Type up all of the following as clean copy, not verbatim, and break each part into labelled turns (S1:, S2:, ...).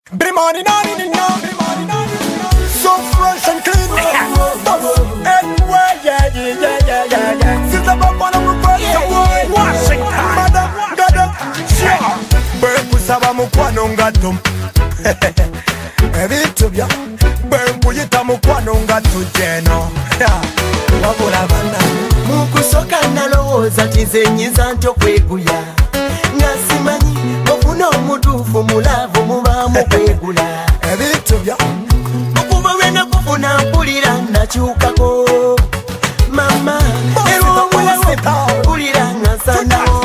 S1: Bri money, so fresh and clean. Anyway, yeah. Since I'm up on a Washington, Madam, Bwe kusaba mukwano ngato ebintu bya bwe nkuyita mukwano ngato jeno wabula bana mukusoka nalowooza tizenyiza nti okweguya nga simanyi ofuna omutuufu mulavu mubaamu kwegula ebintu bya okuva lwena kufuna mpulira nakyukako mama erwomulawo mpulira nasanawo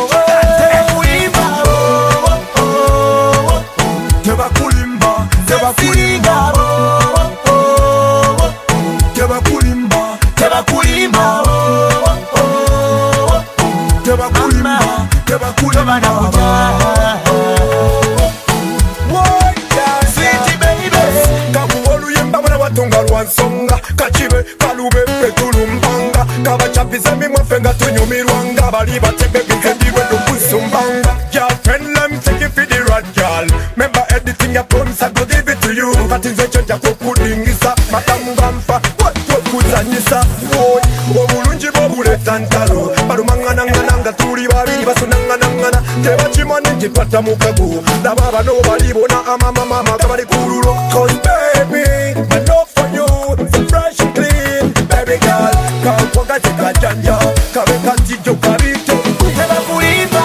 S1: Songa kachibe kalube petulumbanga kabachapiza mimwafenga tunyumirwanga bali batebe bizendiwe dukusumbanga girlfriend let me take you for the right girl remember editing your promise I go give it to you katinze chenja kukudingisa matamugamba kuzanyisa obulungi bwobuleta ntalo balumangana tuli babiri basunangana tebakimane nti twata mukago laba bano balibona amamama gabali kululo cause baby I know for you it's fresh and clean baby girl kakwaga tekajanja kabe katijo kabito tebakulimba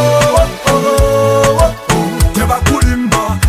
S1: tebakulimba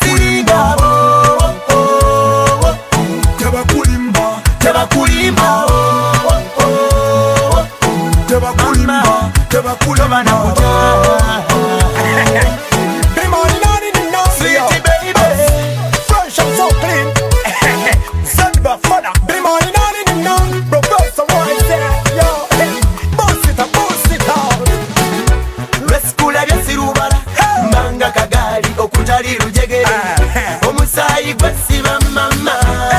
S1: omusayi gwesiba mama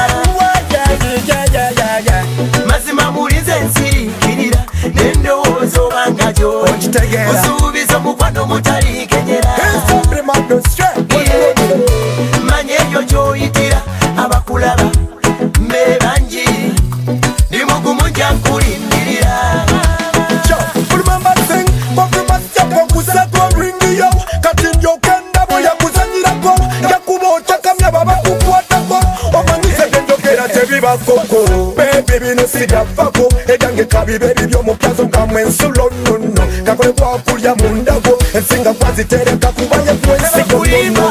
S1: mazima mulize nsirikirira nendowooza obanga gyoli osuubiza omukwano mutalikenyera manya eyo gyoyitira abakulaba mbe bangi ndi mugumu nja nkulindirira baby bino sibyavako ejange kabibebi by'omukazo nkamwe ensulo nnono kakole kwakulya mundago ensinga kwazitereka kubanye kwensigonono